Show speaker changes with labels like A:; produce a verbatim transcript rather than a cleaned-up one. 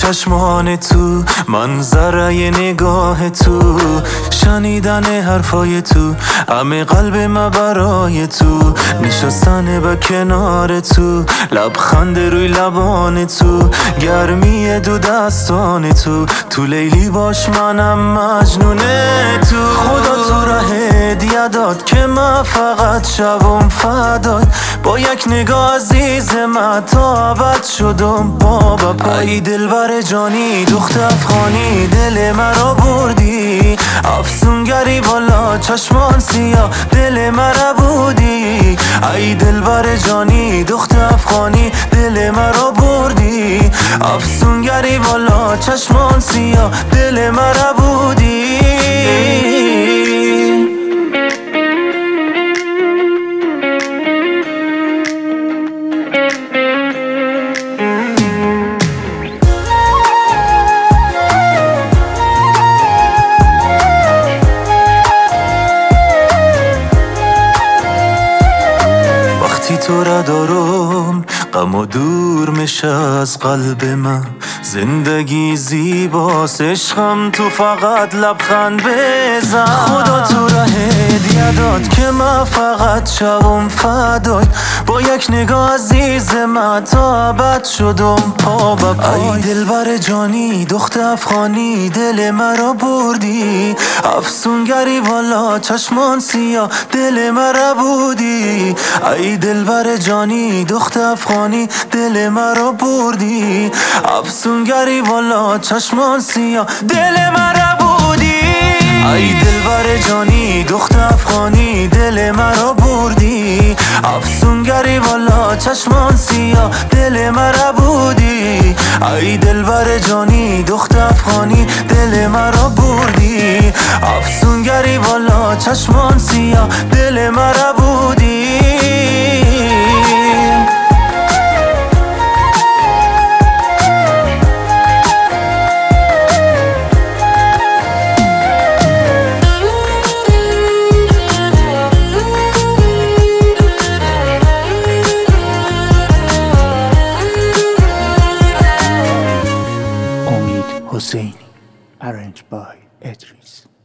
A: چشمان تو، منظره نگاه تو، شنیدن حرفای تو، همه قلب ما برای تو، نشستن به کنار تو، لبخند روی لبان تو، گرمی دو دستان تو، تو لیلی باش منم مجنون تو. خدا تو را هدیه داد که من فقط شبم فداد، با یک نگاه عزیز من تا ابد شدم بابا پای. ای دلبر جانی دخت افغانی دل مرا بردی، افسونگری بالا چشمان سیاه دل مرا بودی. ای دلبر جانی دخت افغانی دل مرا بردی، افسونگری بالا چشمان سیاه دل مرا بودی. وقتی تو را دارم غم و دور میشه از قلب من، زندگی زیباست عشقم تو فقط لبخند بزن. خدا تو را هدیه داد که من فقط شبم فدای، با یک نگاه عزیز من تا ابد شدم پا به پای. ای دلبر جانی دخت افغانی دل مرا بردی، افسونگری والا چشمان سیاه دل مرا بودی. ای دلبر جانی دخت افغانی دل مرا بردی، افسونگری والا چشمان سیاه دل مرا بودی. ای دلبر جانی دخت افغانی دل مرا بردی، افسونگری والا چشمان سیاه دل مرا بودی. ای دلبر جانی دخت افغانی دل مرا بردی، افسونگری والا چشمان سیاه دل مرا بودی.
B: Omid Hosseini, arranged by Edris.